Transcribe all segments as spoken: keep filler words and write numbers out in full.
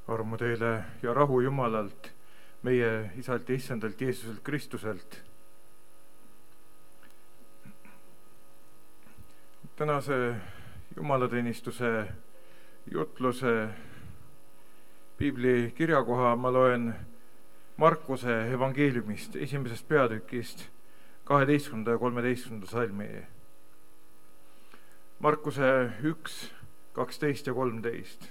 Armu teile ja rahu Jumalalt, meie Isalt ja Issandalt Jeesuselt Kristuselt. Tänase jumalateenistuse jutluse piibli kirjakoha ma loen Markuse evangeeliumist esimesest peatükist kaheteistkümnenda ja kolmeteistkümnenda salmi. Markuse üks, kaksteist ja kolmteist.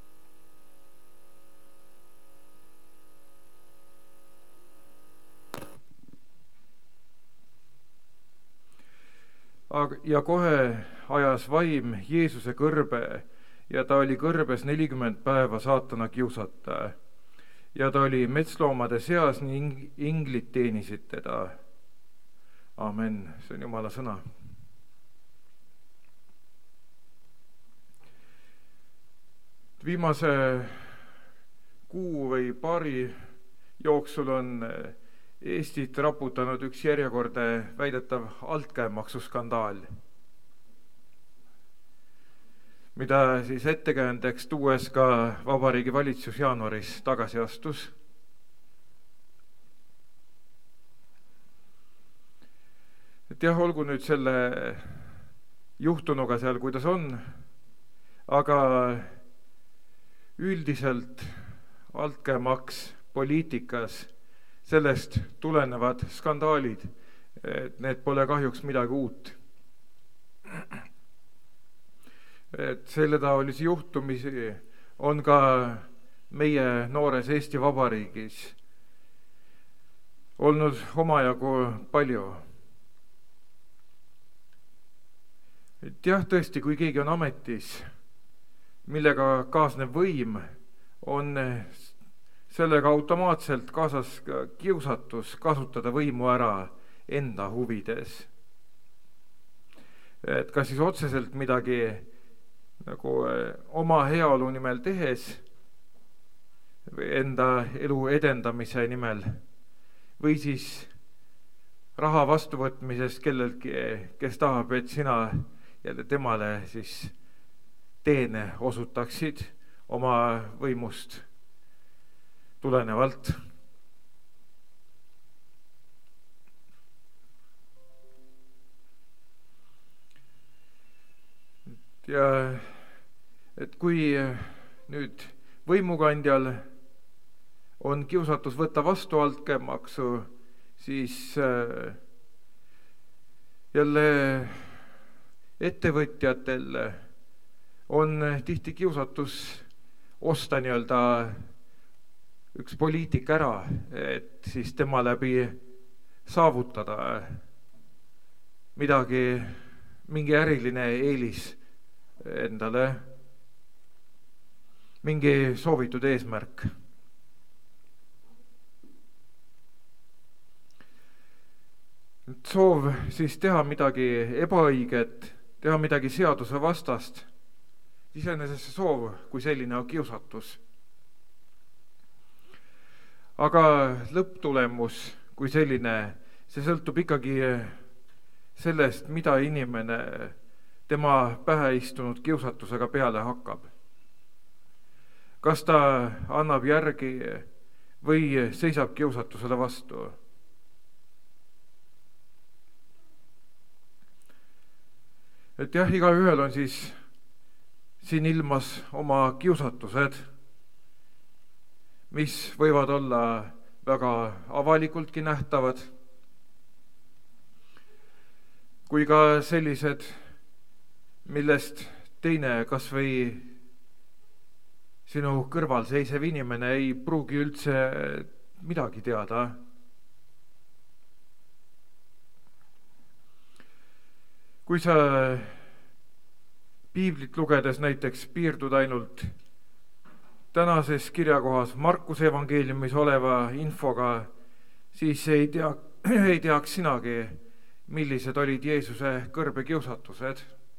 Ja kohe ajas vaim Jeesuse kõrbe ja ta oli kõrbes nelikümmend päeva saatana kiusata. Ja ta oli metsloomade seas ning inglid teenisid teda. Amen. See on Jumala sõna. Viimase kuu või paari jooksul on Eestit raputanud üks järjekordne väidetav altkäemaksuskandaal, mida siis ettekäändeks tuues ka Vabariigi Valitsus jaanuaris tagasi astus. Et jah, olgu nüüd selle juhtunuga seal, kuidas on, aga üldiselt altkäemaks poliitikas, sellest tulenevad skandaalid, et need pole kahjuks midagi uut. Et selletaolisi juhtumisi on ka meie noores Eesti Vabariigis olnud omajagu palju. Et jah, tõesti, kui keegi on ametis, millega kaasnev võim, on sellega automaatselt kaasas kiusatus kasutada võimu ära enda huvides. Et kas siis otseselt midagi nagu oma heaolu nimel tehes, enda elu edendamise nimel, või siis raha vastuvõtmisest kelleltki, kes tahab, et sina ja temale siis teene osutaksid oma võimust tulenevalt. Ja et kui nüüd võimukandjal on kiusatus võtta vastu altkäemaksu, siis jälle ettevõtjatel on tihti kiusatus osta nii-öelda üks poliitik ära, et siis tema läbi saavutada midagi, mingi äriline eelis endale, mingi soovitud eesmärk. Soov siis teha midagi ebaõiget, teha midagi seaduse vastast, iseenesest see soov kui selline on kiusatus. Aga lõpptulemus kui selline, see sõltub ikkagi sellest, mida inimene tema pähe istunud kiusatusega peale hakkab. Kas ta annab järgi või seisab kiusatusele vastu? Et jah, igaühel on siis siin ilmas oma kiusatused, mis võivad olla väga avalikultki nähtavad, kui ka sellised, millest teine kas või sinu kõrval seisev inimene ei pruugi üldse midagi teada. Kui sa piiblit lugedes näiteks piirdud ainult tänases kirjakohas Markuse evangeeliumis oleva infoga, siis ei tea, ei teaks sinagi, millised olid Jeesuse kõrbekiusatused.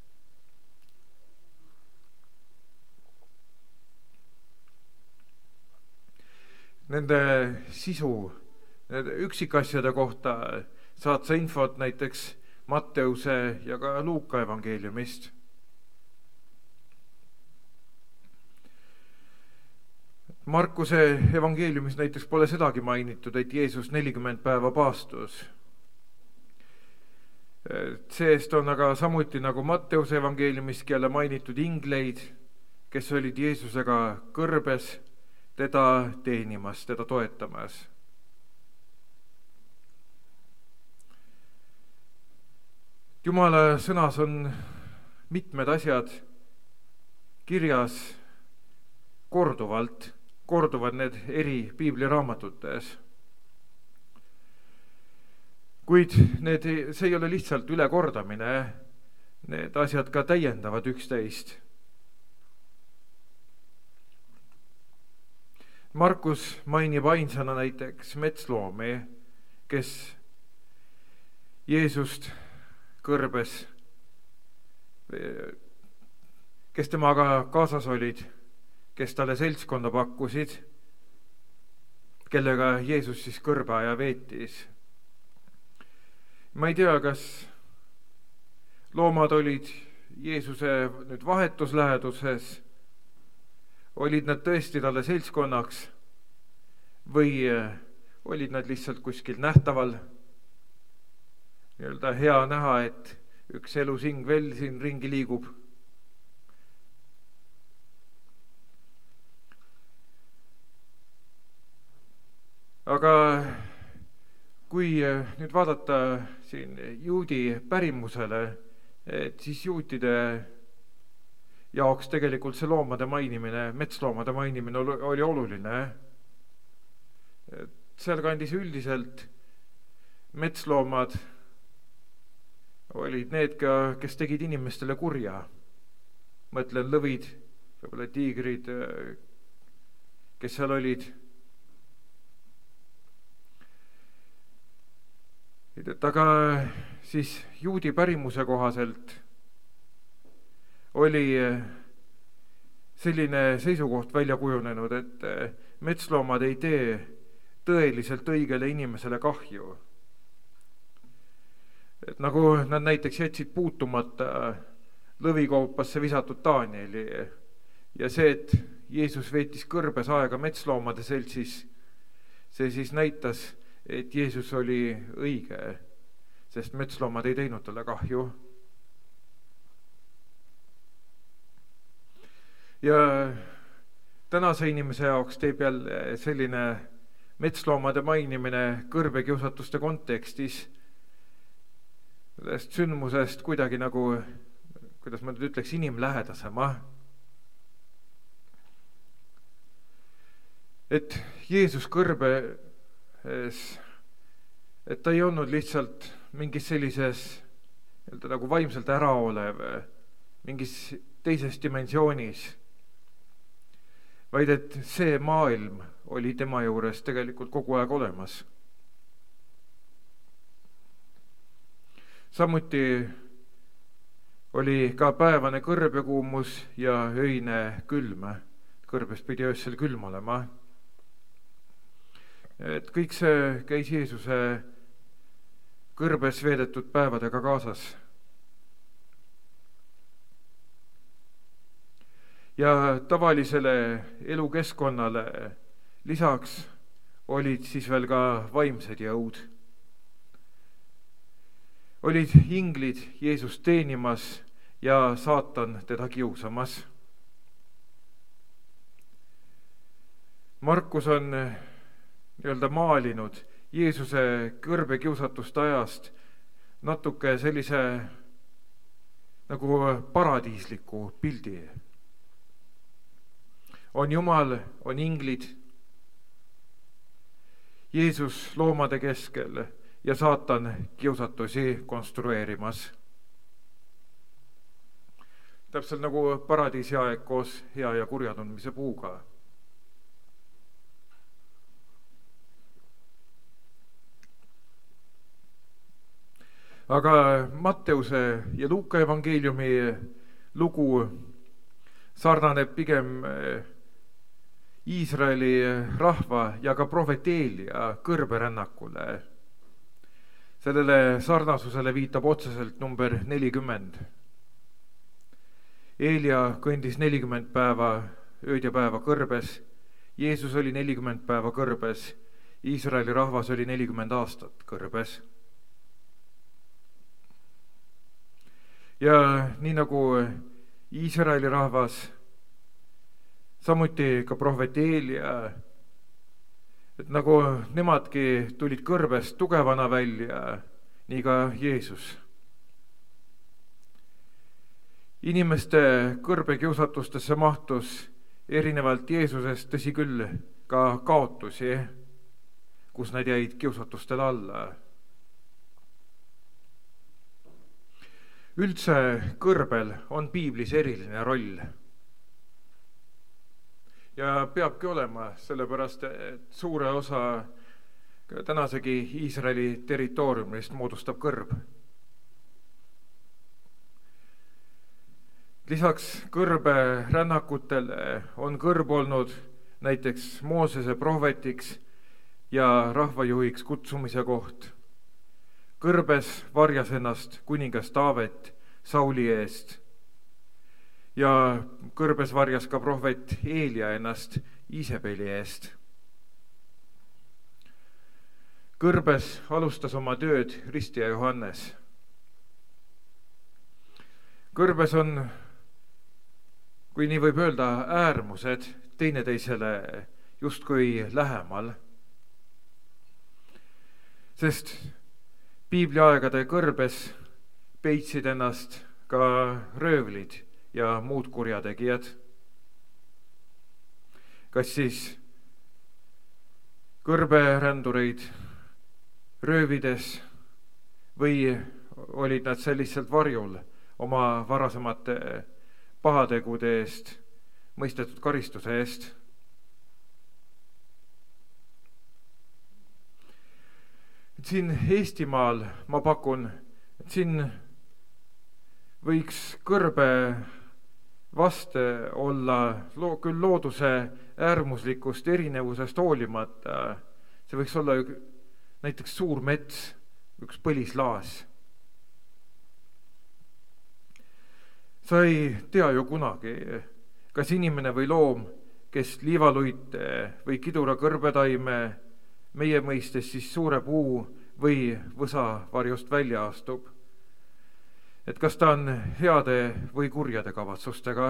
Nende sisu, nende üksikasjade kohta saad sa infot näiteks Matteuse ja ka Luuka evangeeliumist. Markuse evangeeliumis näiteks pole sedagi mainitud, et Jeesus nelikümmend päeva paastus. See-eest on aga samuti nagu Matteuse evangeeliumiski jälle mainitud ingleid, kes olid Jeesusega kõrbes teda teenimas, teda toetamas. Jumala sõnas on mitmed asjad kirjas korduvalt, korduvad need eri piibliraamatutes. Kuid need, see ei ole lihtsalt ülekordamine, need asjad ka täiendavad üksteist. Markus mainib ainsana näiteks metsloomi, kes Jeesust kõrbes, kes temaga kaasas olid, kes talle seltskonda pakkusid, kellega Jeesus siis kõrbeaja veetis. Ma ei tea, kas loomad olid Jeesuse nüüd vahetusläheduses, olid nad tõesti talle seltskonnaks või olid nad lihtsalt kuskil nähtaval, nii-öelda hea näha, et üks elusing veel siin ringi liigub. Aga kui nüüd vaadata siin juudi pärimusele, et siis juutide jaoks tegelikult see loomade mainimine, metsloomade mainimine oli oluline. Seal kandis üldiselt metsloomad olid need, kes tegid inimestele kurja. Mõtlen lõvid, võib-olla tiigrid, kes seal olid. Aga siis juudi pärimuse kohaselt oli selline seisukoht välja kujunenud, et metsloomad ei tee tõeliselt õigele inimesele kahju. Et nagu nad näiteks jätsid puutumata lõvikoopasse visatud Danieli ja see, et Jeesus veetis kõrbes aega metsloomade seltsis, see siis näitas, et Jeesus oli õige, sest metsloomad ei teinud talle kahju. Ja tänase inimese jaoks teeb jälle selline metsloomade mainimine kõrbekiusatuste kontekstis sellest sündmusest kuidagi nagu, kuidas ma nüüd ütleks, inimlähedasema. Et Jeesus kõrbe et ta ei olnud lihtsalt mingis sellises nagu vaimselt äraolev, mingis teises dimensioonis, vaid et see maailm oli tema juures tegelikult kogu aeg olemas. Samuti oli ka päevane kõrbekuumus ja öine külm. Kõrbes pidi öössel külm olema. Et kõik see käis Jeesuse kõrbes veedetud päevadega kaasas. Ja tavalisele elukeskkonnale lisaks olid siis veel ka vaimsed jõud. Olid inglid Jeesust teenimas ja saatan teda kiusamas. Markus on nii-öelda maalinud Jeesuse kõrbekiusatuste ajast natuke sellise nagu paradiisliku pildi. On Jumal, on inglid, Jeesus loomade keskel ja saatan kiusatusi konstrueerimas. Täpselt nagu paradiisi aeg koos hea ja kurja tundmise puuga. Aga Matteuse ja Luuka evangeeliumi lugu sarnaneb pigem Iisraeli rahva ja ka prohvet Eelia kõrberännakule. Sellele sarnasusele viitab otseselt number nelikümmend. Eelia kõndis nelikümmend päeva, ööd ja päeva kõrbes Jeesus oli nelikümmend päeva kõrbes, Iisraeli rahvas oli nelikümmend aastat kõrbes. Ja nii nagu Iisraeli rahvas, samuti ka prohvet Eelia, et nagu nemadki tulid kõrbest tugevana välja, nii ka Jeesus. Inimeste kõrbekiusatustesse mahtus erinevalt Jeesusest, tõsi küll, ka kaotusi, kus nad jäid kiusatustele alla. Üldse kõrbel on piiblis eriline roll. Ja peabki olema, sellepärast, et suure osa tänasegi Iisraeli territooriumist moodustab kõrb. Lisaks kõrbe rännakutele on kõrb olnud näiteks Moosese prohvetiks ja rahvajuhiks kutsumise koht. Kõrbes varjas ennast kuningas Taavet Sauli eest ja kõrbes varjas ka prohvet Eelia ennast Iisabeli eest. Kõrbes alustas oma tööd ristija Johannes. Kõrbes on, kui nii võib öelda, äärmused teineteisele justkui lähemal. Sest piibliaegade kõrbes peitsid ennast ka röövlid ja muud kurjategijad. Kas siis kõrberändureid röövides või olid nad seal lihtsalt varjul oma varasemate pahategude eest, mõistetud karistuse eest. Siin Eestimaal ma pakun, et siin võiks kõrbe vaste olla lo- küll looduse äärmuslikust erinevusest hoolimata. See võiks olla näiteks suur mets, üks põlislaas. Sa ei tea ju kunagi, kas inimene või loom, kes liivaluite või kidura kõrbetaime, meie mõistes siis suure puu või võsa varjust välja astub. Et kas ta on heade või kurjade kavatsustega.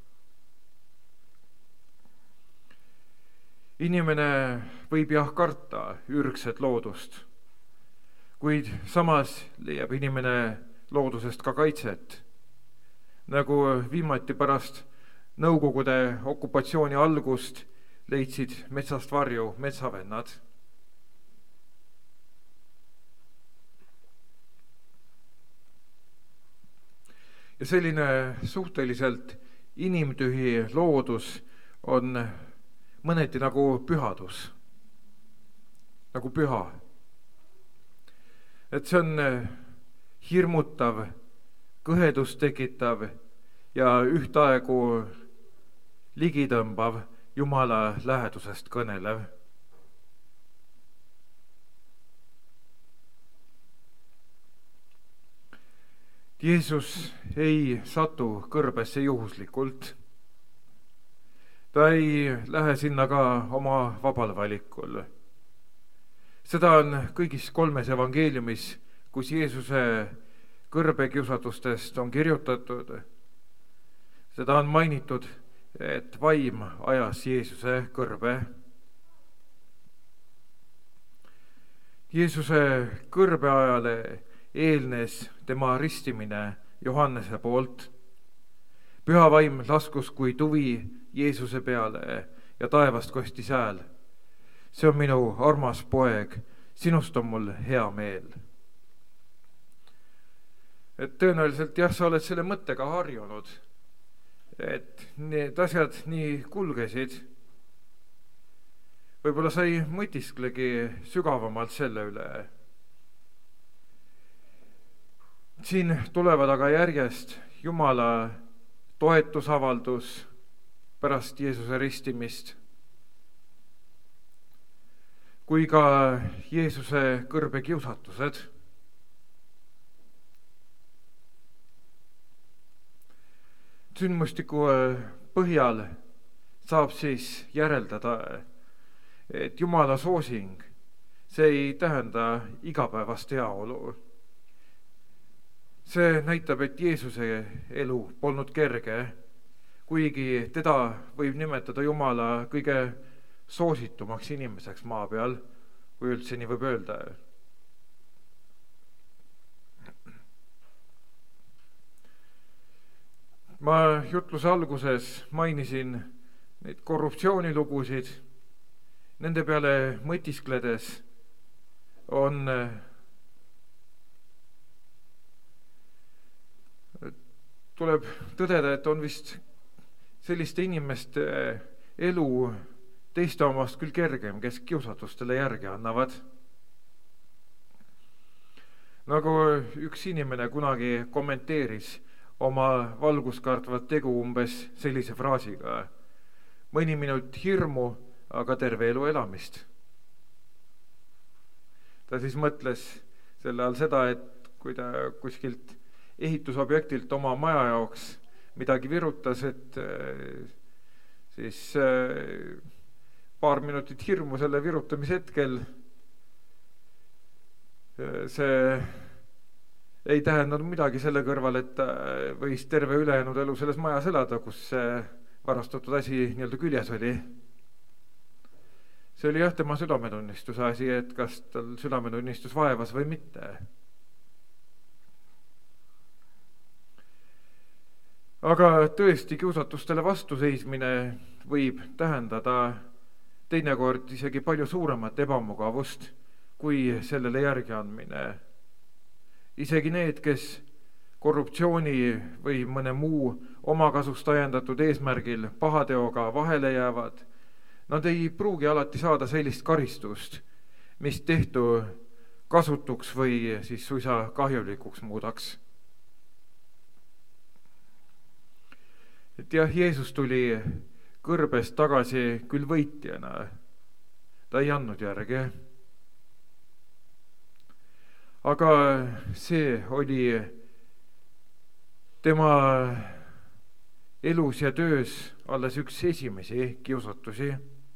Inimene võib jah karta ürgset loodust, kuid samas leiab inimene loodusest ka kaitset, nagu viimati pärast Nõukogude okupatsiooni algust leidsid metsast varju metsavennad. Ja selline suhteliselt inimtühi loodus on mõneti nagu pühadus, nagu püha. Et see on hirmutav, kõhedust tekitav ja ühtaegu ligitõmbav, Jumala lähedusest kõnelev. Jeesus ei satu kõrbesse juhuslikult. Ta ei lähe sinna ka oma vabal valikul. Seda on kõigis kolmes evangeeliumis, kus Jeesuse kõrbekiusatustest on kirjutatud. Seda on mainitud, et vaim ajas Jeesuse kõrbe. Jeesuse kõrbeajale eelnes tema ristimine Johannese poolt. Püha vaim laskus kui tuvi Jeesuse peale ja taevast kostis hääl. See on minu armas poeg, sinust on mul hea meel. Et tõenäoliselt jah, sa oled selle mõttega harjunud, et need asjad nii kulgesid. Võib-olla sa ei mõtisklegi sügavamalt selle üle. Siin tulevad aga järjest Jumala toetusavaldus pärast Jeesuse ristimist, kui ka Jeesuse kõrbekiusatused. Sündmustiku põhjal saab siis järeldada, et Jumala soosing, see ei tähenda igapäevast heaolu. See näitab, et Jeesuse elu polnud kerge, kuigi teda võib nimetada Jumala kõige soositumaks inimeseks maa peal, kui üldse nii võib öelda. Ma jutluse alguses mainisin neid korruptsioonilugusid, nende peale mõtiskledes on tuleb tõdeda, et on vist selliste inimeste elu teiste omast küll kergem, kes kiusatustele järgi annavad. Nagu üks inimene kunagi kommenteeris oma valguskartvat tegu umbes sellise fraasiga: mõni minut hirmu, aga terve elu elamist. Ta siis mõtles selle all seda, et kui ta kuskilt ehitusobjektilt oma maja jaoks midagi virutas, et siis paar minutit hirmu selle virutamise hetkel, see ei tähendanud midagi selle kõrval, et ta võis terve ülejäänud elu selles majas elada, kus see varastatud asi nii-öelda küljes oli. See oli jah tema südametunnistuse asi, et kas tal südametunnistus vaevas või mitte. Aga tõesti, kiusatustele vastuseismine võib tähendada teinekord isegi palju suuremat ebamugavust kui sellele järgi andmine. Isegi need, kes korruptsiooni või mõne muu omakasust ajendatud eesmärgil pahateoga vahele jäävad, nad ei pruugi alati saada sellist karistust, mis tehtu kasutuks või siis suisa kahjulikuks muudaks. Et jah, Jeesus tuli kõrbest tagasi küll võitjana, ta ei andnud järgi. Aga see oli tema elus ja töös alles üks esimesi kiusatusi.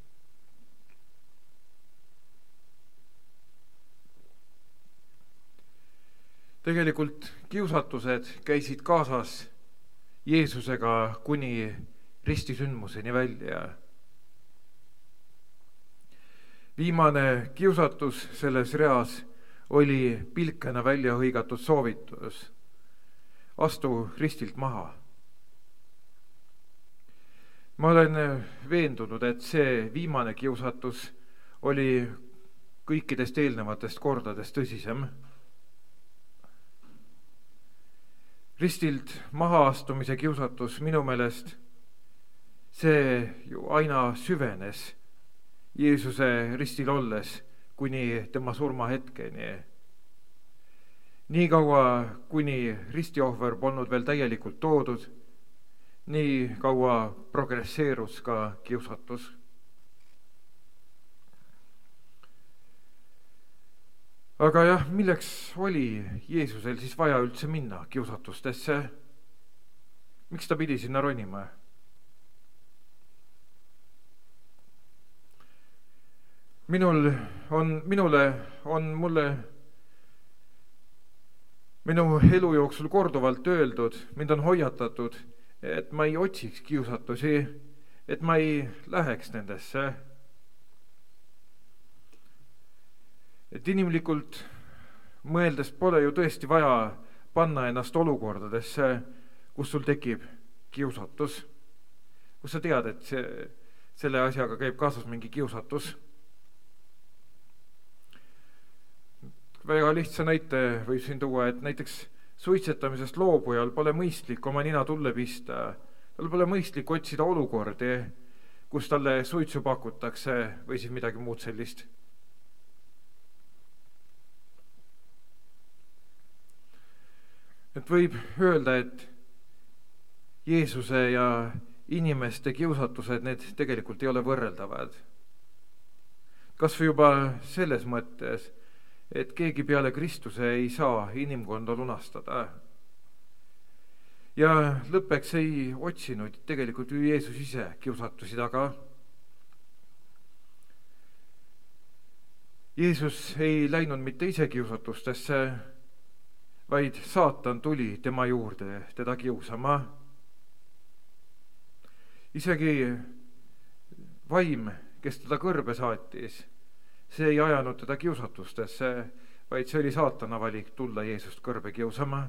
Tegelikult kiusatused käisid kaasas Jeesusega kuni ristisündmuseni välja. Viimane kiusatus selles reas oli pilkena välja hõigatud soovitus: astu ristilt maha. Ma olen veendunud, et see viimane kiusatus oli kõikidest eelnevatest kordadest tõsisem. Ristilt maha astumise kiusatus minu meelest, see ju aina süvenes Jeesuse ristil olles kuni tema surmahetkeni. Nii kaua, kuni ristiohver polnud veel täielikult toodud, nii kaua progresseerus ka kiusatus. Aga jah, milleks oli Jeesusel siis vaja üldse minna kiusatustesse? Miks ta pidi sinna ronima? Minul on, minule on mulle minu elu jooksul korduvalt öeldud, mind on hoiatatud, et ma ei otsiks kiusatusi, et ma ei läheks nendesse. Et inimlikult mõeldes pole ju tõesti vaja panna ennast olukordadesse, kus sul tekib kiusatus, kus sa tead, et see, selle asjaga käib kaasas mingi kiusatus. Väga lihtsa näite võib siin tuua, et näiteks suitsetamisest loobujal pole mõistlik oma nina tulle pista. Tal pole mõistlik otsida olukordi, kus talle suitsu pakutakse või siis midagi muud sellist. Et võib öelda, et Jeesuse ja inimeste kiusatused, need tegelikult ei ole võrreldavad. Kas või juba selles mõttes, et keegi peale Kristuse ei saa inimkonda lunastada. ja lõppeks ei otsinud tegelikult ju Jeesus ise kiusatusi taga. Jeesus ei läinud mitte ise kiusatustesse, vaid saatan tuli tema juurde teda kiusama. Isegi vaim, kes teda kõrbe saatis, see ei ajanud teda kiusatustesse, vaid see oli saatana valik tulla Jeesust kõrbe kiusama.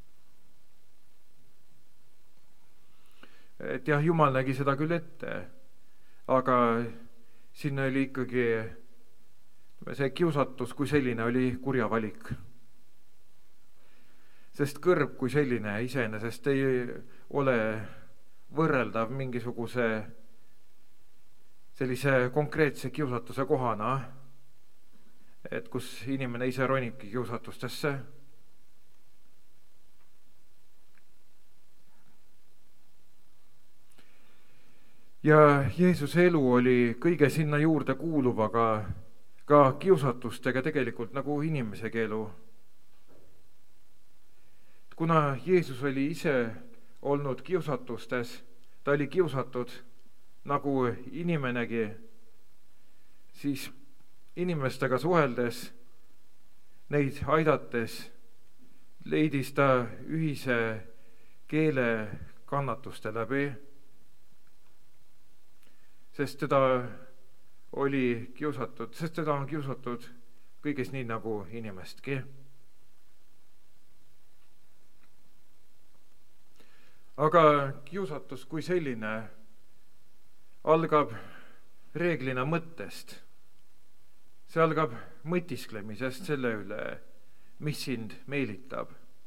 Et jah, Jumal nägi seda küll ette, aga sinna oli ikkagi see kiusatus kui selline oli kurja valik. Sest kõrb kui selline iseenesest ei ole võrreldav mingisuguse sellise konkreetse kiusatuse kohana, et kus inimene ise ronibki kiusatustesse. Ja Jeesuse elu oli kõige sinna juurde kuuluvaga, ka kiusatustega tegelikult nagu inimesegi elu. Kuna Jeesus oli ise olnud kiusatustes, ta oli kiusatud nagu inimenegi, siis inimestega suheldes, neid aidates, leidis ta ühise keele kannatuste läbi, sest teda oli kiusatud, sest teda on kiusatud kõiges nii nagu inimestki. Aga kiusatus kui selline algab reeglina mõttest. See algab mõtisklemisest selle üle, mis sind meelitab.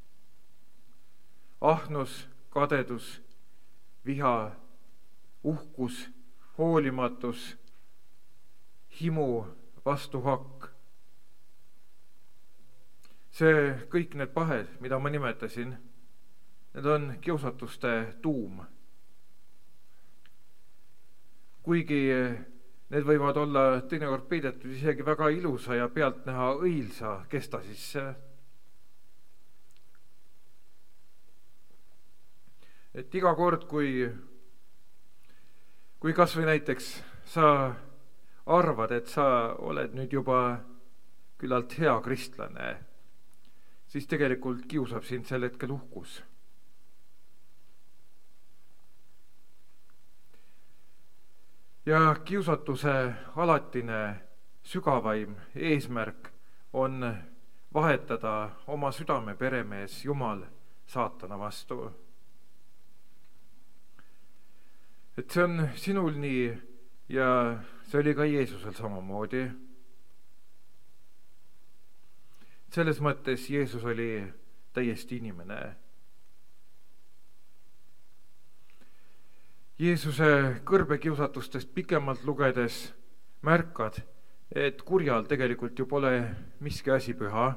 Ahnus, kadedus, viha, uhkus, hoolimatus, himu, vastuhakk. See kõik need pahed, mida ma nimetasin, need on kiusatuste tuum. Kuigi need võivad olla teinekord peidetud isegi väga ilusa ja pealtnäha õilsa kesta sisse. Et iga kord, kui, kui kas või näiteks sa arvad, et sa oled nüüd juba küllalt hea kristlane, siis tegelikult kiusab sind sel hetkel uhkus. Ja kiusatuse alatine sügavaim eesmärk on vahetada oma südame peremees Jumal saatana vastu. Et see on sinul nii ja see oli ka Jeesusel samamoodi. Selles mõttes Jeesus oli täiesti inimene. Jeesuse kõrbekiusatustest pikemalt lugedes märkad, et kurjal tegelikult ju pole miski asi püha.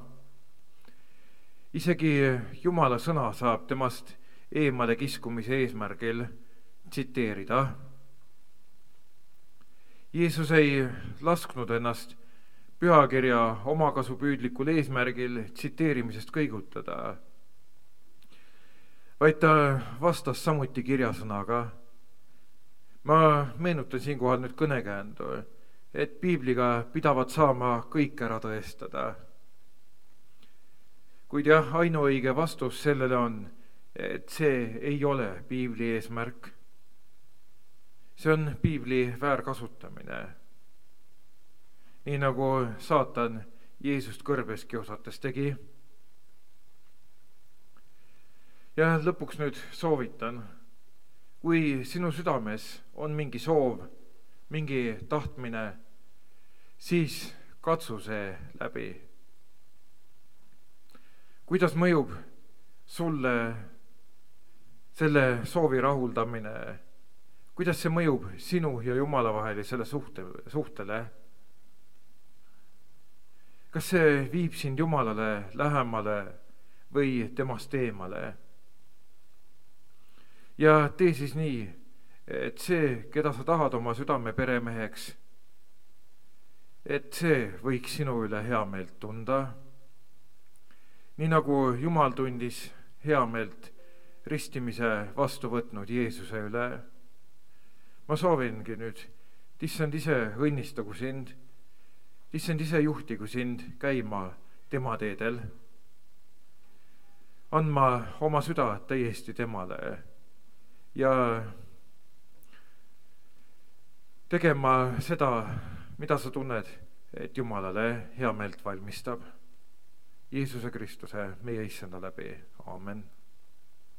Isegi Jumala sõna saab temast eemale kiskumise eesmärgil tsiteerida. Jeesus ei lasknud ennast pühakirja omakasupüüdlikul eesmärgil tsiteerimisest kõigutada, vaid ta vastas samuti kirjasõnaga. Ma meenutan siinkohal nüüd kõnekäändu, et piibliga pidavat saama kõik ära tõestada. Kuid jah, ainuõige vastus sellele on, et see ei ole piibli eesmärk. See on piibli väärkasutamine. Nii nagu saatan Jeesust kõrbes kiusates tegi. Ja lõpuks nüüd soovitan, kui sinu südames on mingi soov, mingi tahtmine, siis katsu see läbi. Kuidas mõjub sulle selle soovi rahuldamine? Kuidas see mõjub sinu ja Jumala vahelisele suhte, suhtele? Kas see viib sind Jumalale lähemale või temast eemale? Ja tee siis nii, et see, keda sa tahad oma südame peremeheks, et see võiks sinu üle hea meelt tunda. Nii nagu Jumal tundis hea meelt ristimise vastu võtnud Jeesuse üle. ma soovingi nüüd, et issand ise õnnistagu sind, issand ise juhtigu sind käima tema teedel, andma oma süda täiesti temale ja tegema seda, mida sa tunned, et Jumalale hea meelt valmistab. Jeesuse Kristuse, meie issanda läbi. Aamen.